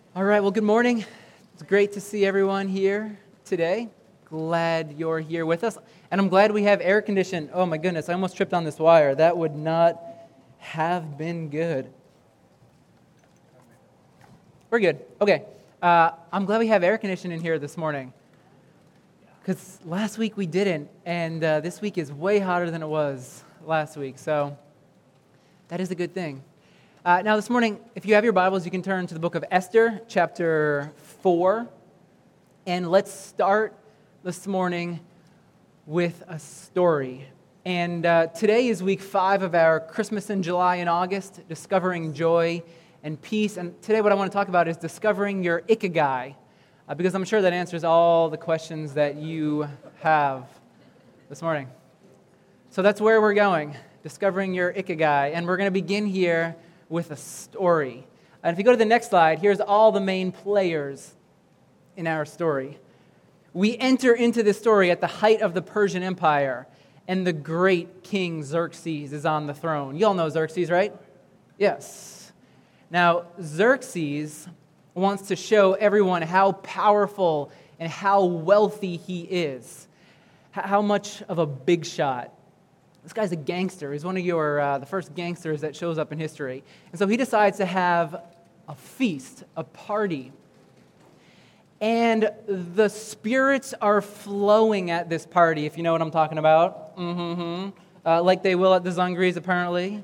All right, well, good morning. It's great to see everyone here today. Glad you're here with us. And I'm glad we have air conditioning. Oh my goodness, I almost tripped on this wire. That would not have been good. We're good. Okay. I'm glad we have air conditioning here this morning. Because last week we didn't, and this week is way hotter than it was last week. So that is a good thing. Now this morning, if you have your Bibles, you can turn to the book of Esther, chapter 4. And let's start this morning with a story. And today is week 5 of our Christmas in July and August, Discovering Joy and Peace. And today what I want to talk about is discovering your ikigai, because I'm sure that answers all the questions that you have this morning. So that's where we're going, discovering your ikigai. And we're going to begin here with a story. And if you go to the next slide, here's all the main players in our story. We enter into this story at the height of the Persian Empire, and the great King Xerxes is on the throne. You all know Xerxes, right? Yes. Now, Xerxes wants to show everyone how powerful and how wealthy he is, how much of a big shot. This guy's a gangster. He's one of the first gangsters that shows up in history. And so he decides to have a feast, a party. And the spirits are flowing at this party, if you know what I'm talking about. Like they will at the Zungris, apparently.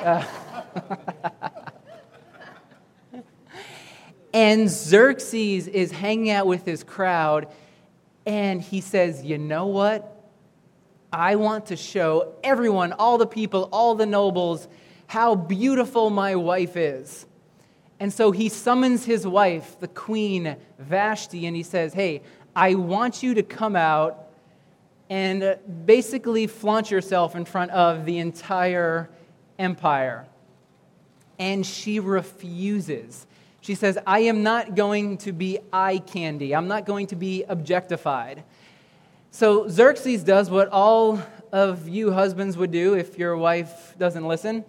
And Xerxes is hanging out with his crowd, and he says, you know what? I want to show everyone, all the people, all the nobles, how beautiful my wife is. And so he summons his wife, the Queen Vashti, and he says, hey, I want you to come out and basically flaunt yourself in front of the entire empire. And she refuses. She says, I am not going to be eye candy. I'm not going to be objectified. So Xerxes does what all of you husbands would do if your wife doesn't listen.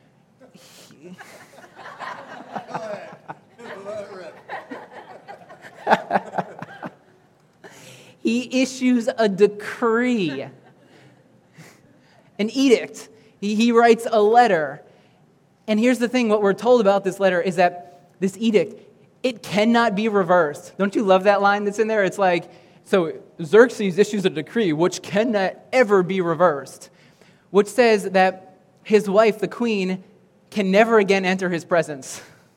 He issues a decree, an edict. He writes a letter. And here's the thing, what we're told about this letter is that this edict, it cannot be reversed. Don't you love that line that's in there? It's like, so Xerxes issues a decree which cannot ever be reversed, which says that his wife, the queen, can never again enter his presence.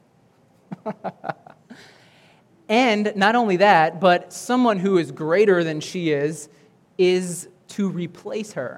And not only that, but someone who is greater than she is to replace her.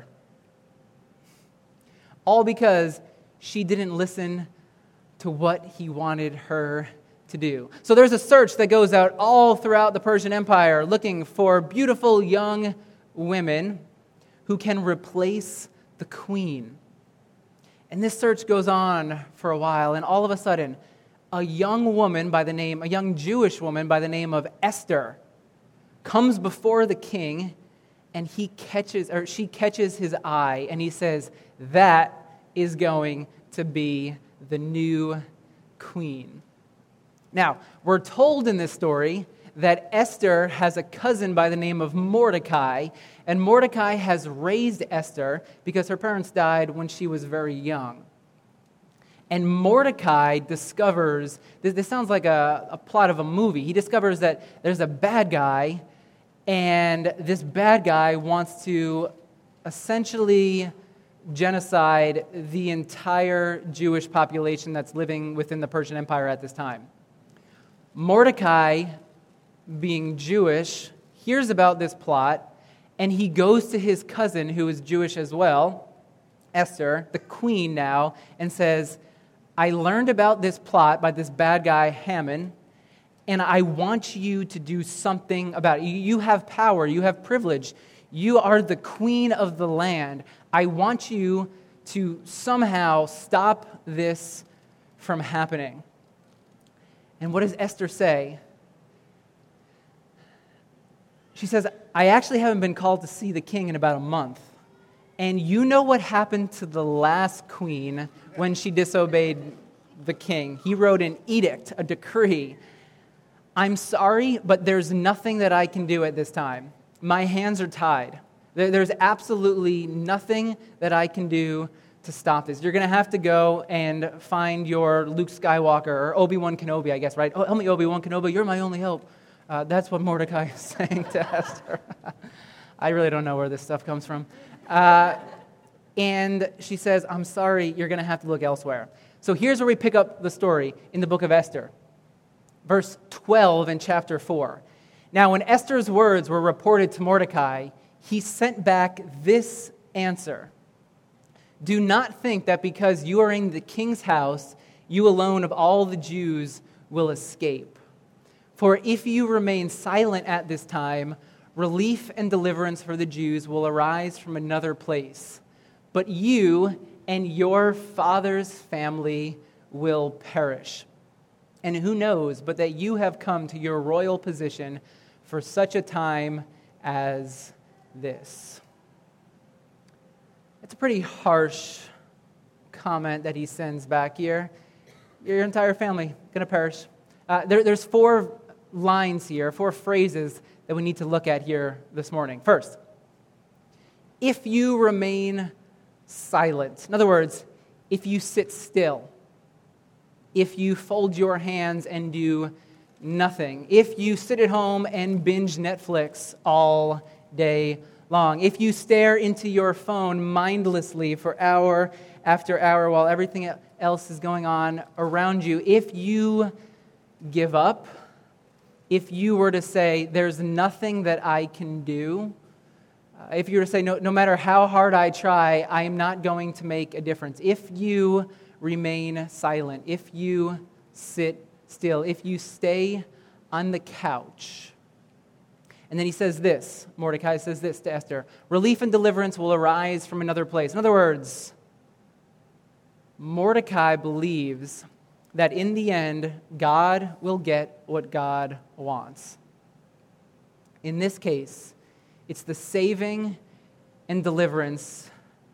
All because she didn't listen to what he wanted her to do. So there's a search that goes out all throughout the Persian Empire looking for beautiful young women who can replace the queen. And this search goes on for a while, and all of a sudden, a young Jewish woman by the name of Esther comes before the king, and she catches his eye, and he says, that is going to be the new queen. Now, we're told in this story that Esther has a cousin by the name of Mordecai, and Mordecai has raised Esther because her parents died when she was very young. And Mordecai discovers, this sounds like a plot of a movie, he discovers that there's a bad guy, and this bad guy wants to essentially genocide the entire Jewish population that's living within the Persian Empire at this time. Mordecai, being Jewish, hears about this plot, and he goes to his cousin, who is Jewish as well, Esther, the queen now, and says, I learned about this plot by this bad guy, Haman, and I want you to do something about it. You have power, you have privilege, you are the queen of the land. I want you to somehow stop this from happening. And what does Esther say? She says, I actually haven't been called to see the king in about a month. And you know what happened to the last queen when she disobeyed the king? He wrote an edict, a decree, I'm sorry, but there's nothing that I can do at this time. My hands are tied. There's absolutely nothing that I can do to stop this. You're going to have to go and find your Luke Skywalker or Obi-Wan Kenobi, I guess, right? Oh, help me, Obi-Wan Kenobi. You're my only hope. That's what Mordecai is saying to Esther. I really don't know where this stuff comes from. And she says, I'm sorry, you're going to have to look elsewhere. So here's where we pick up the story in the book of Esther. Verse 12 in chapter 4. Now, when Esther's words were reported to Mordecai, he sent back this answer. Do not think that because you are in the king's house, you alone of all the Jews will escape. For if you remain silent at this time, relief and deliverance for the Jews will arise from another place. But you and your father's family will perish. And who knows but that you have come to your royal position for such a time as this. It's a pretty harsh comment that he sends back here. Your entire family going to perish. There's 4 lines here, 4 phrases that we need to look at here this morning. First, if you remain silent. In other words, if you sit still. If you fold your hands and do nothing. If you sit at home and binge Netflix all day long. If you stare into your phone mindlessly for hour after hour while everything else is going on around you. If you give up. If you were to say, there's nothing that I can do. If you were to say, no matter how hard I try, I am not going to make a difference. If you remain silent, if you sit still, if you stay on the couch. And then he says this, Mordecai says this to Esther, relief and deliverance will arise from another place. In other words, Mordecai believes that in the end, God will get what God wants. In this case, it's the saving and deliverance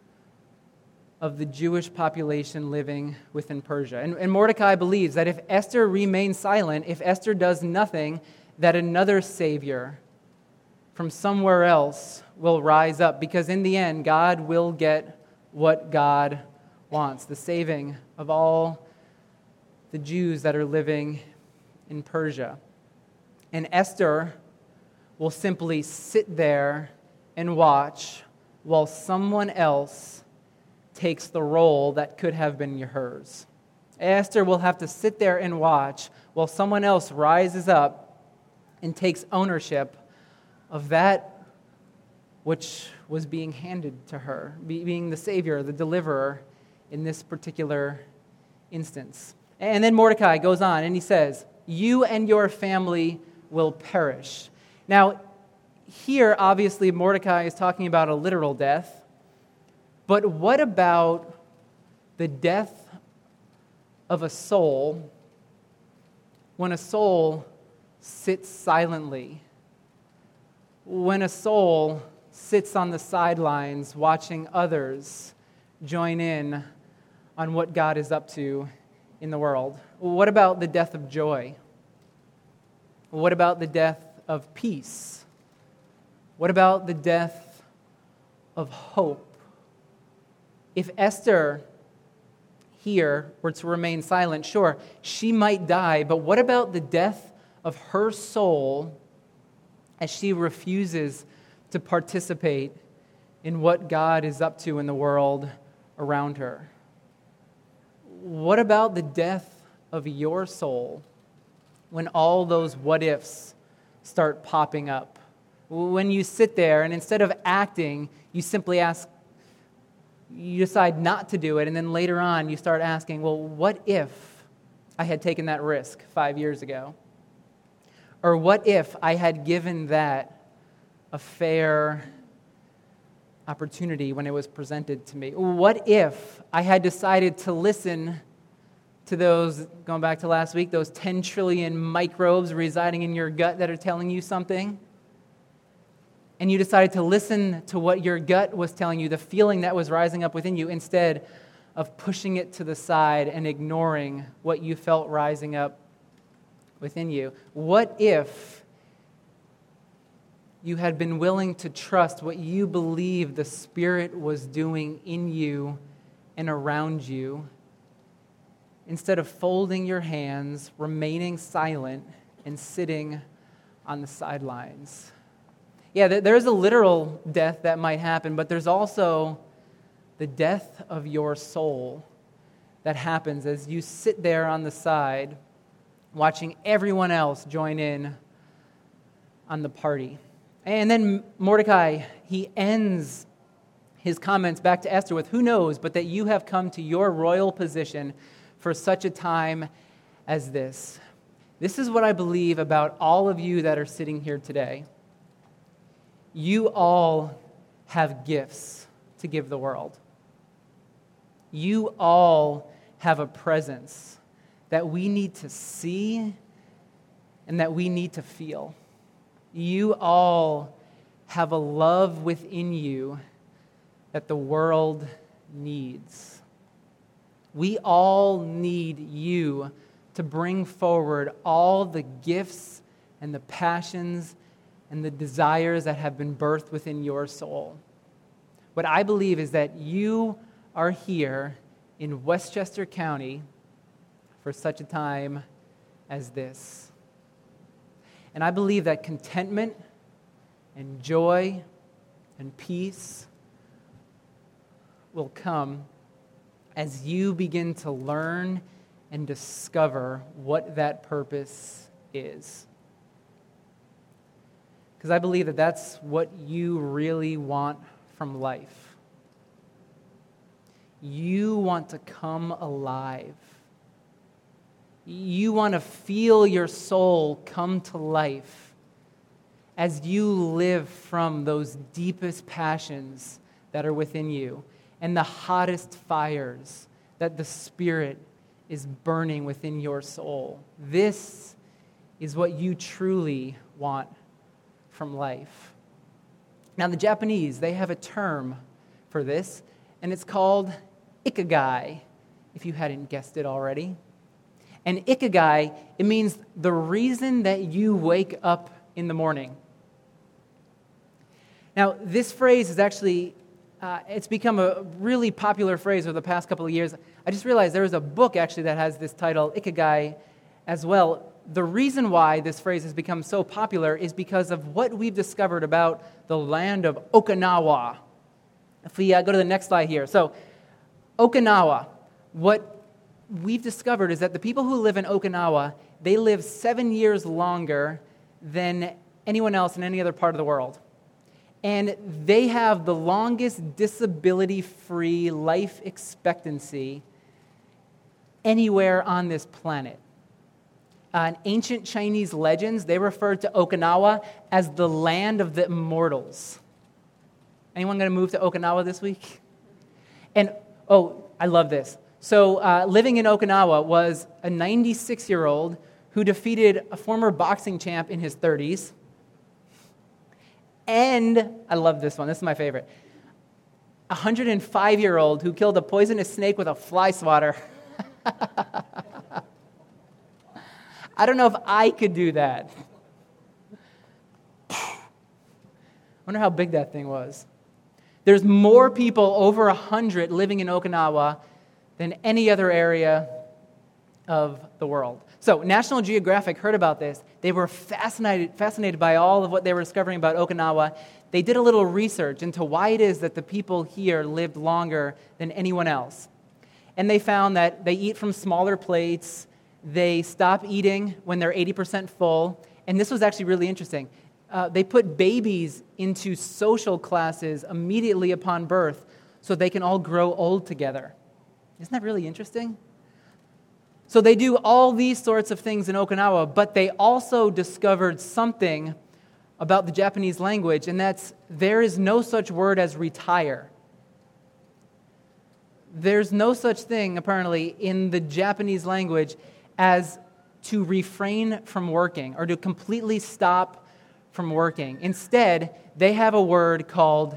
of the Jewish population living within Persia. And Mordecai believes that if Esther remains silent, if Esther does nothing, that another Savior from somewhere else will rise up, because in the end, God will get what God wants, the saving of all the Jews that are living in Persia. And Esther will simply sit there and watch while someone else takes the role that could have been hers. Esther will have to sit there and watch while someone else rises up and takes ownership of that which was being handed to her, being the Savior, the deliverer in this particular instance. And then Mordecai goes on and he says, you and your family will perish. Now, here, obviously, Mordecai is talking about a literal death, but what about the death of a soul when a soul sits silently? When a soul sits on the sidelines watching others join in on what God is up to in the world? What about the death of joy? What about the death of peace? What about the death of hope? If Esther here were to remain silent, sure, she might die, but what about the death of her soul as she refuses to participate in what God is up to in the world around her? What about the death of your soul when all those what-ifs start popping up? When you sit there and instead of acting, you simply ask, you decide not to do it, and then later on you start asking, well, what if I had taken that risk 5 years ago? Or what if I had given that a fair opportunity when it was presented to me? What if I had decided to listen to those, going back to last week, those 10 trillion microbes residing in your gut that are telling you something? And you decided to listen to what your gut was telling you, the feeling that was rising up within you, instead of pushing it to the side and ignoring what you felt rising up within you. What if you had been willing to trust what you believe the Spirit was doing in you and around you, instead of folding your hands, remaining silent, and sitting on the sidelines? Yeah, there's a literal death that might happen, but there's also the death of your soul that happens as you sit there on the side watching everyone else join in on the party. And then Mordecai, he ends his comments back to Esther with, "Who knows but that you have come to your royal position for such a time as this." This is what I believe about all of you that are sitting here today. You all have gifts to give the world. You all have a presence that we need to see and that we need to feel. You all have a love within you that the world needs. We all need you to bring forward all the gifts and the passions and the desires that have been birthed within your soul. What I believe is that you are here in Westchester County for such a time as this. And I believe that contentment and joy and peace will come as you begin to learn and discover what that purpose is. Because I believe that that's what you really want from life. You want to come alive. You want to feel your soul come to life as you live from those deepest passions that are within you and the hottest fires that the Spirit is burning within your soul. This is what you truly want from life. Now, the Japanese, they have a term for this, and it's called ikigai, if you hadn't guessed it already. And ikigai, it means the reason that you wake up in the morning. Now, this phrase is actually, it's become a really popular phrase over the past couple of years. I just realized there was a book actually that has this title, Ikigai, as well. The reason why this phrase has become so popular is because of what we've discovered about the land of Okinawa. If we go to the next slide here. So, Okinawa, what we've discovered is that the people who live in Okinawa, they live 7 years longer than anyone else in any other part of the world. And they have the longest disability-free life expectancy anywhere on this planet. In ancient Chinese legends, they referred to Okinawa as the land of the immortals. Anyone going to move to Okinawa this week? And, I love this. So living in Okinawa was a 96-year-old who defeated a former boxing champ in his 30s. And, I love this one, this is my favorite, a 105-year-old who killed a poisonous snake with a fly swatter. I don't know if I could do that. I wonder how big that thing was. There's more people over 100 living in Okinawa than any other area of the world. So National Geographic heard about this. They were fascinated by all of what they were discovering about Okinawa. They did a little research into why it is that the people here lived longer than anyone else. And they found that they eat from smaller plates, they stop eating when they're 80% full, and this was actually really interesting. They put babies into social classes immediately upon birth so they can all grow old together. Isn't that really interesting? So they do all these sorts of things in Okinawa, but they also discovered something about the Japanese language, and that's there is no such word as retire. There's no such thing, apparently, in the Japanese language as to refrain from working or to completely stop from working. Instead, they have a word called...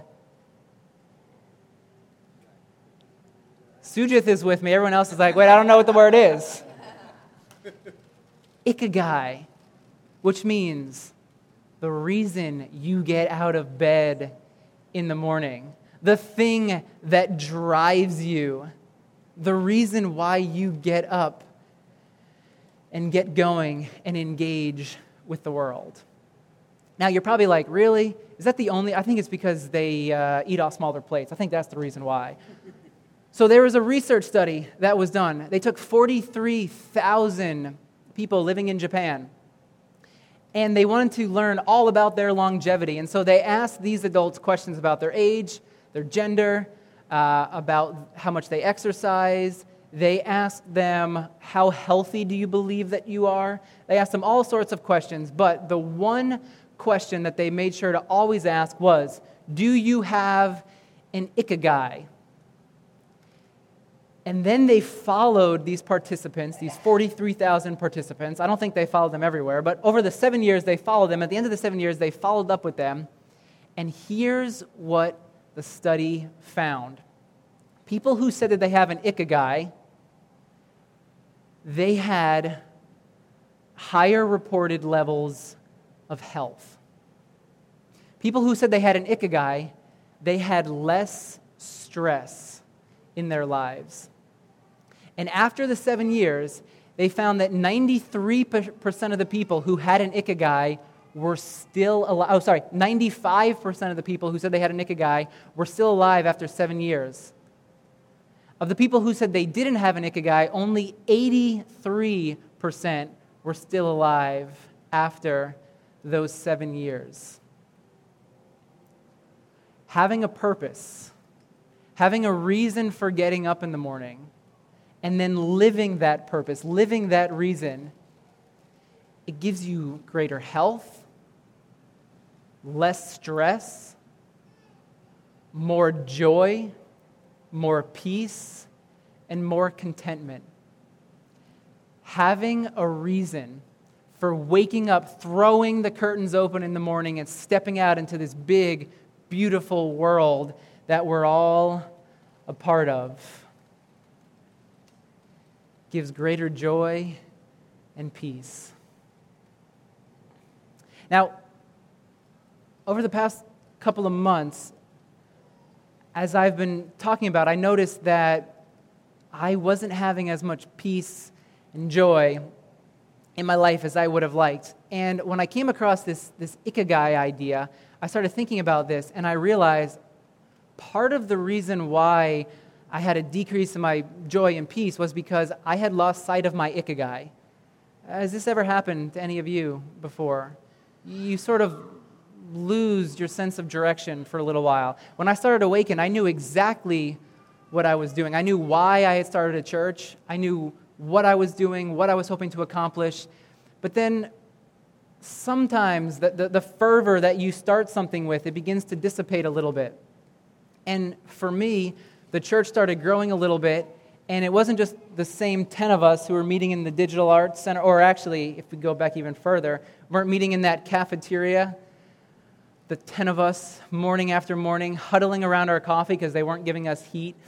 Sujith is with me. Everyone else is like, wait, I don't know what the word is. ikigai, which means the reason you get out of bed in the morning, the thing that drives you, the reason why you get up and get going and engage with the world. Now, you're probably like, really? Is that the only? I think it's because they eat off smaller plates. I think that's the reason why. So there was a research study that was done. They took 43,000 people living in Japan, and they wanted to learn all about their longevity. And so they asked these adults questions about their age, their gender, about how much they exercise. They asked them, how healthy do you believe that you are? They asked them all sorts of questions, but the one question that they made sure to always ask was, do you have an ikigai? And then they followed these participants, these 43,000 participants. I don't think they followed them everywhere, but over the 7 years they followed them. At the end of the 7 years, they followed up with them. And here's what the study found. People who said that they have an ikigai, they had higher reported levels of health. People who said they had an ikigai, they had less stress in their lives. And after the 7 years, they found that 93% of the people who had an ikigai were still alive. 95% of the people who said they had an ikigai were still alive after 7 years. Of the people who said they didn't have an ikigai, only 83% were still alive after those 7 years. Having a purpose, having a reason for getting up in the morning, and then living that purpose, living that reason, it gives you greater health, less stress, more joy, more peace, and more contentment. Having a reason for waking up, throwing the curtains open in the morning and stepping out into this big, beautiful world that we're all a part of gives greater joy and peace. Now, over the past couple of months, as I've been talking about, I noticed that I wasn't having as much peace and joy in my life as I would have liked. And when I came across this ikigai idea, I started thinking about this, and I realized part of the reason why I had a decrease in my joy and peace was because I had lost sight of my ikigai. Has this ever happened to any of you before? You sort of lose your sense of direction for a little while. When I started Awaken, I knew exactly what I was doing. I knew why I had started a church. I knew what I was doing, what I was hoping to accomplish. But then sometimes the fervor that you start something with, it begins to dissipate a little bit. And for me, the church started growing a little bit, and it wasn't just the same 10 of us who were meeting in the Digital Arts Center, or actually, if we go back even further, weren't meeting in that cafeteria. The 10 of us, morning after morning, huddling around our coffee because they weren't giving us heat.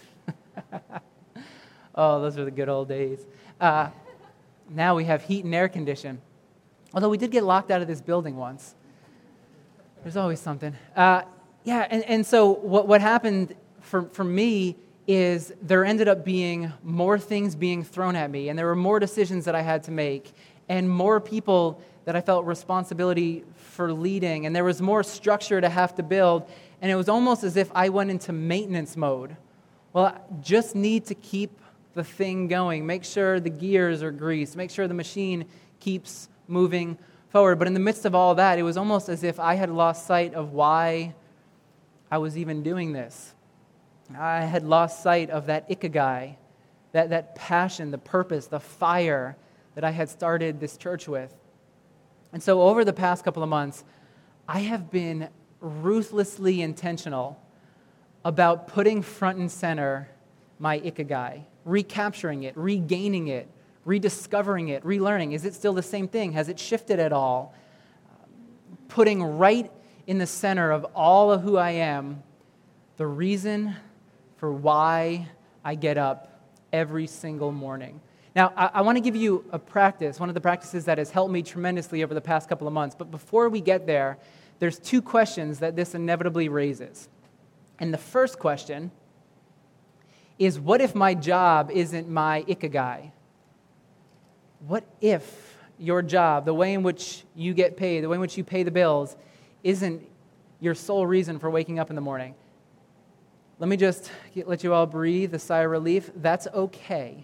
Oh, those were the good old days. Now we have heat and air condition. Although we did get locked out of this building once. There's always something. And so what happened for me is there ended up being more things being thrown at me, and there were more decisions that I had to make, and more people that I felt responsibility for leading, and there was more structure to have to build, and it was almost as if I went into maintenance mode. Well, I just need to keep the thing going, make sure the gears are greased, make sure the machine keeps moving forward. But in the midst of all that, it was almost as if I had lost sight of why I was even doing this. I had lost sight of that ikigai, that passion, the purpose, the fire that I had started this church with. And so over the past couple of months, I have been ruthlessly intentional about putting front and center my ikigai, recapturing it, regaining it, rediscovering it, relearning. Is it still the same thing? Has it shifted at all? Putting right in the center of all of who I am the reason for why I get up every single morning. Now, I want to give you a practice, one of the practices that has helped me tremendously over the past couple of months. But before we get there, there's two questions that this inevitably raises. And the first question is, what if my job isn't my ikigai? What if your job, the way in which you get paid, the way in which you pay the bills, isn't your sole reason for waking up in the morning? Let me just let you all breathe a sigh of relief. That's okay.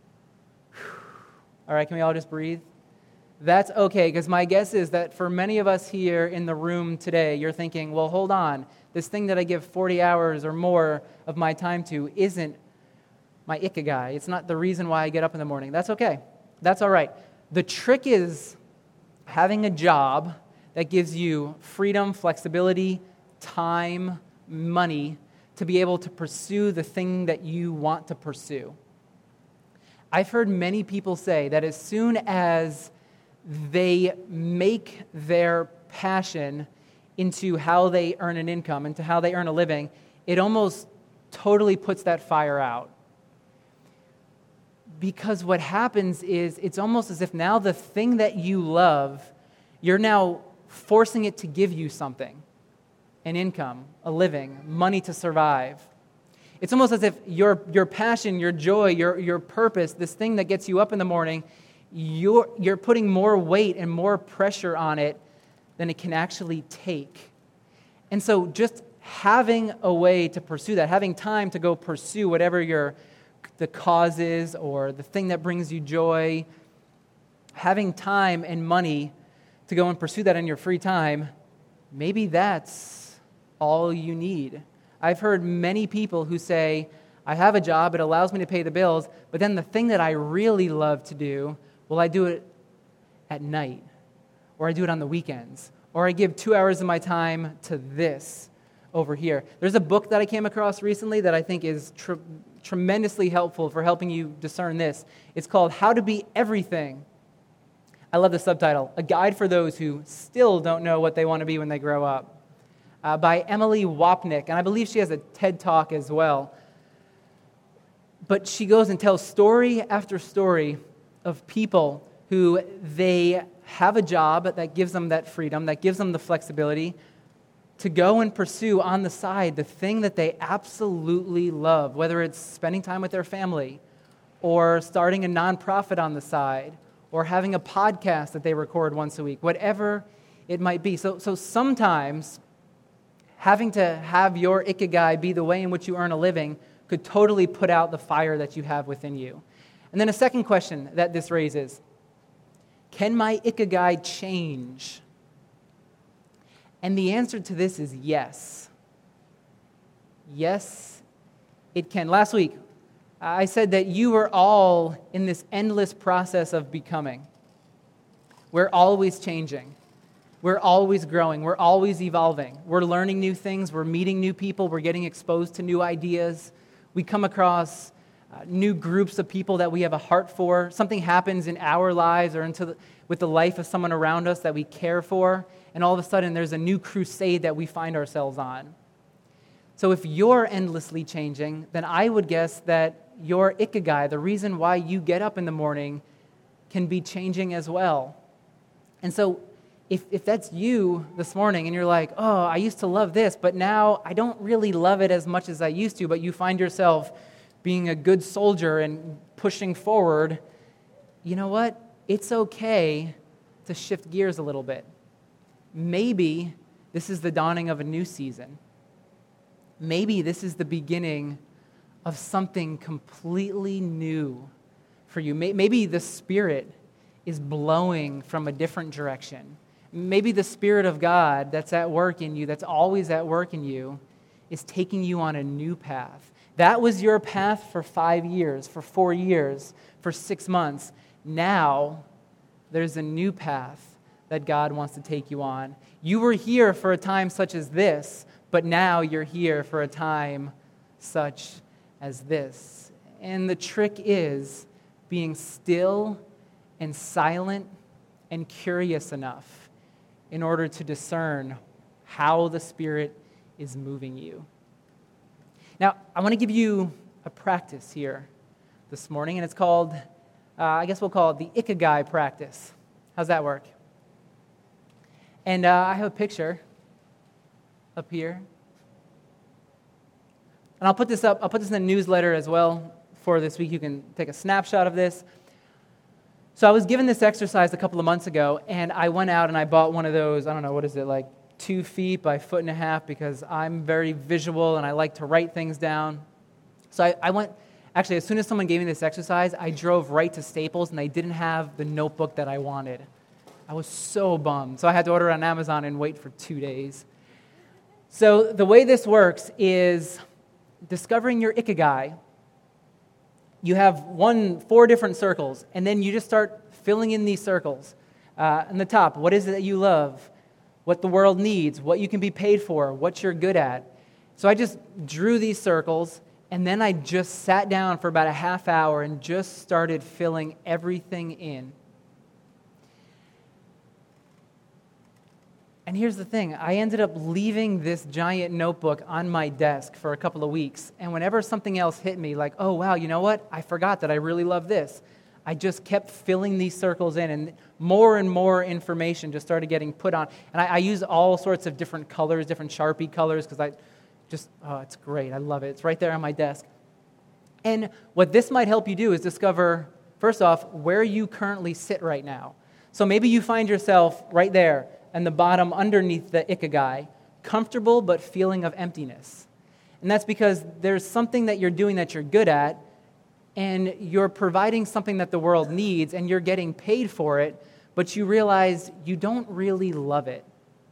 All right, can we all just breathe? That's okay, because my guess is that for many of us here in the room today, you're thinking, well, hold on. This thing that I give 40 hours or more of my time to isn't my ikigai. It's not the reason why I get up in the morning. That's okay. That's all right. The trick is having a job that gives you freedom, flexibility, time, money to be able to pursue the thing that you want to pursue. I've heard many people say that as soon as they make their passion into how they earn an income, into how they earn a living, it almost totally puts that fire out. Because what happens is it's almost as if now the thing that you love, you're now forcing it to give you something, an income, a living, money to survive. It's almost as if your passion, your joy, your purpose, this thing that gets you up in the morning, you're putting more weight and more pressure on it than it can actually take. And so just having a way to pursue that, having time to go pursue whatever the cause is or the thing that brings you joy, having time and money to go and pursue that in your free time, maybe that's all you need. I've heard many people who say, I have a job, it allows me to pay the bills, but then the thing that I really love to do, well, I do it at night, or I do it on the weekends, or I give 2 hours of my time to this over here. There's a book that I came across recently that I think is tremendously helpful for helping you discern this. It's called How to Be Everything. I love the subtitle, A Guide for Those Who Still Don't Know What They Want to Be When They Grow Up, by Emily Wapnick, and I believe she has a TED Talk as well. But she goes and tells story after story of people who they have a job that gives them that freedom, that gives them the flexibility to go and pursue on the side the thing that they absolutely love, whether it's spending time with their family or starting a nonprofit on the side or having a podcast that they record once a week, whatever it might be. So sometimes having to have your ikigai be the way in which you earn a living could totally put out the fire that you have within you. And then a second question that this raises, can my ikigai change? And the answer to this is yes. Yes, it can. Last week, I said that you are all in this endless process of becoming. We're always changing. We're always growing. We're always evolving. We're learning new things. We're meeting new people. We're getting exposed to new ideas. We come across new groups of people that we have a heart for. Something happens in our lives or with the life of someone around us that we care for, and all of a sudden there's a new crusade that we find ourselves on. So if you're endlessly changing, then I would guess that your ikigai, the reason why you get up in the morning, can be changing as well. And so if that's you this morning and you're like, oh, I used to love this, but now I don't really love it as much as I used to, but you find yourself being a good soldier and pushing forward, you know what? It's okay to shift gears a little bit. Maybe this is the dawning of a new season. Maybe this is the beginning of something completely new for you. Maybe the Spirit is blowing from a different direction. Maybe the Spirit of God that's at work in you, that's always at work in you, is taking you on a new path. That was your path for 5 years, for 4 years, for 6 months. Now, there's a new path that God wants to take you on. You were here for a time such as this, but now you're here for a time such as this. And the trick is being still and silent and curious enough in order to discern how the Spirit is moving you. Now, I want to give you a practice here this morning, and it's called I guess we'll call it the Ikigai practice. How's that work? And I have a picture up here. And I'll put this up. I'll put this in the newsletter as well for this week. You can take a snapshot of this. So I was given this exercise a couple of months ago, and I went out and I bought one of those, I don't know, what is it, like 2 feet by 1.5 feet, because I'm very visual and I like to write things down. So I went, actually, as soon as someone gave me this exercise, I drove right to Staples, and they didn't have the notebook that I wanted. I was so bummed. So I had to order it on Amazon and wait for 2 days. So the way this works is discovering your Ikigai. You have 4 different circles, and then you just start filling in these circles. In the top, what is it that you love? What the world needs? What you can be paid for? What you're good at? So I just drew these circles, and then I just sat down for about a half hour and just started filling everything in. And here's the thing, I ended up leaving this giant notebook on my desk for a couple of weeks, and whenever something else hit me, like, oh wow, you know what? I forgot that I really love this. I just kept filling these circles in, and more information just started getting put on. And I use all sorts of different colors, different Sharpie colors, because it's great. I love it. It's right there on my desk. And what this might help you do is discover, first off, where you currently sit right now. So maybe you find yourself right there, and the bottom underneath the Ikigai, comfortable but feeling of emptiness. And that's because there's something that you're doing that you're good at, and you're providing something that the world needs, and you're getting paid for it, but you realize you don't really love it.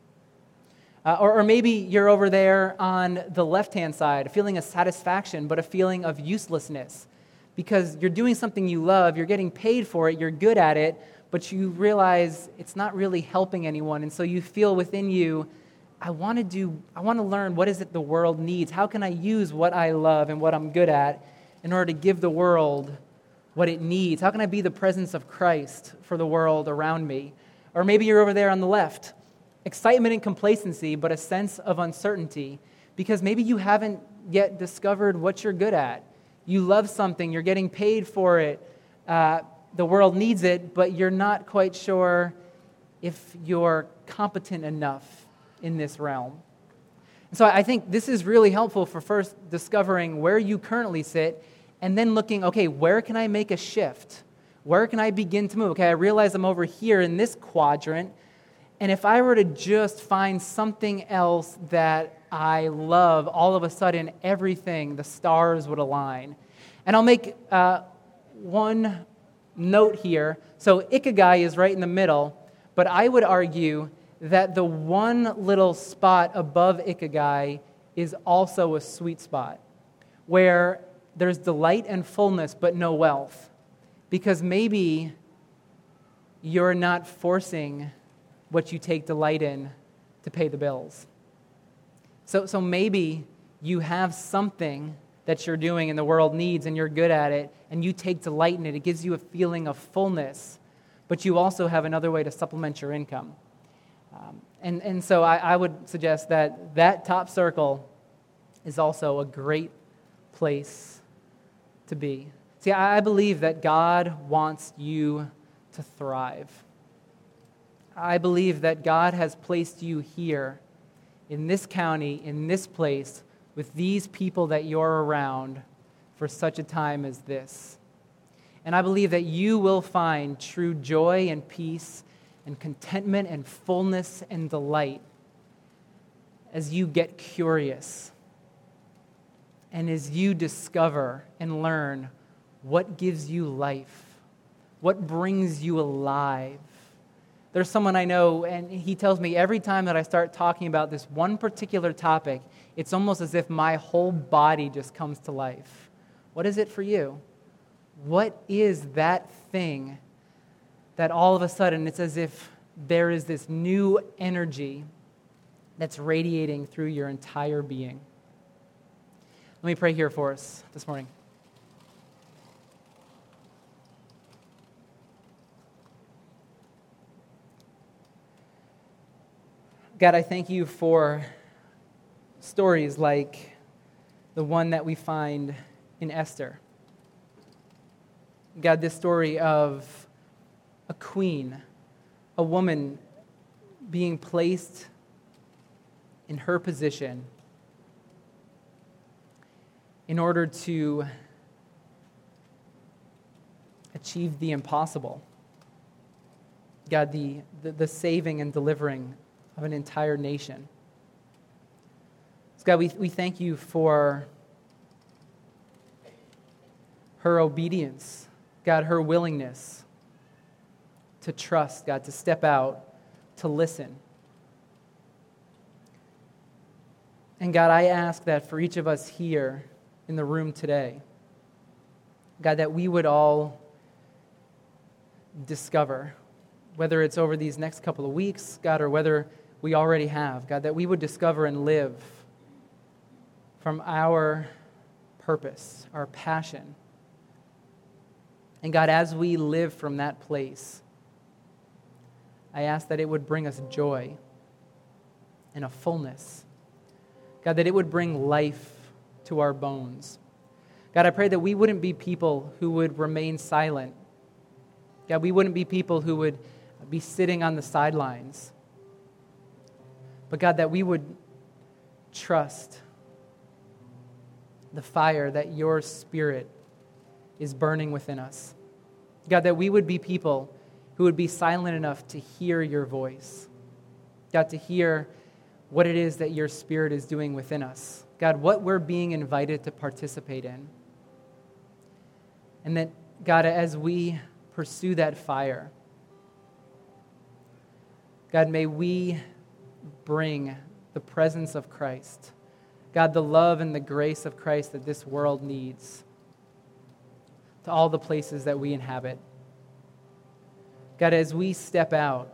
Or maybe you're over there on the left-hand side, a feeling of satisfaction, but a feeling of uselessness. Because you're doing something you love, you're getting paid for it, you're good at it, but you realize it's not really helping anyone, and so you feel within you, I want to learn what is it the world needs. How can I use what I love and what I'm good at in order to give the world what it needs? How can I be the presence of Christ for the world around me? Or maybe you're over there on the left, excitement and complacency, but a sense of uncertainty, because maybe you haven't yet discovered what you're good at. You love something, you're getting paid for it, the world needs it, but you're not quite sure if you're competent enough in this realm. And so I think this is really helpful for first discovering where you currently sit, and then looking, okay, where can I make a shift? Where can I begin to move? Okay, I realize I'm over here in this quadrant, and if I were to just find something else that I love, all of a sudden everything, the stars would align. And I'll make one note here. So Ikigai is right in the middle, but I would argue that the one little spot above Ikigai is also a sweet spot, where there's delight and fullness but no wealth, because maybe you're not forcing what you take delight in to pay the bills. So maybe you have something that you're doing and the world needs, and you're good at it, and you take delight in it. It gives you a feeling of fullness, but you also have another way to supplement your income. And so I would suggest that top circle is also a great place to be. See, I believe that God wants you to thrive. I believe that God has placed you here in this county, in this place, with these people that you're around for such a time as this. And I believe that you will find true joy and peace and contentment and fullness and delight as you get curious and as you discover and learn what gives you life, what brings you alive. There's someone I know, and he tells me every time that I start talking about this one particular topic, it's almost as if my whole body just comes to life. What is it for you? What is that thing that all of a sudden it's as if there is this new energy that's radiating through your entire being? Let me pray here for us this morning. God, I thank you for stories like the one that we find in Esther. God, this story of a queen, a woman being placed in her position in order to achieve the impossible. God, the saving and delivering of an entire nation. So God, we thank you for her obedience, God, her willingness to trust, God, to step out, to listen. And God, I ask that for each of us here in the room today, God, that we would all discover, whether it's over these next couple of weeks, God, or whether we already have, God, that we would discover and live from our purpose, our passion. And God, as we live from that place, I ask that it would bring us joy and a fullness. God, that it would bring life to our bones. God, I pray that we wouldn't be people who would remain silent. God, we wouldn't be people who would be sitting on the sidelines. But God, that we would trust the fire that your Spirit is burning within us. God, that we would be people who would be silent enough to hear your voice. God, to hear what it is that your Spirit is doing within us. God, what we're being invited to participate in. And that, God, as we pursue that fire, God, may we bring the presence of Christ. God, the love and the grace of Christ that this world needs to all the places that we inhabit. God, as we step out,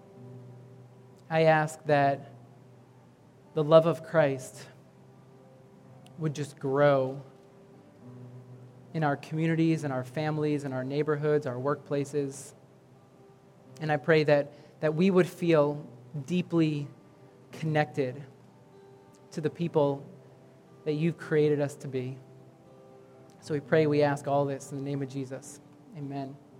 I ask that the love of Christ would just grow in our communities, in our families, in our neighborhoods, our workplaces. And I pray that we would feel deeply connected to the people that you've created us to be. So we pray, we ask all this in the name of Jesus. Amen.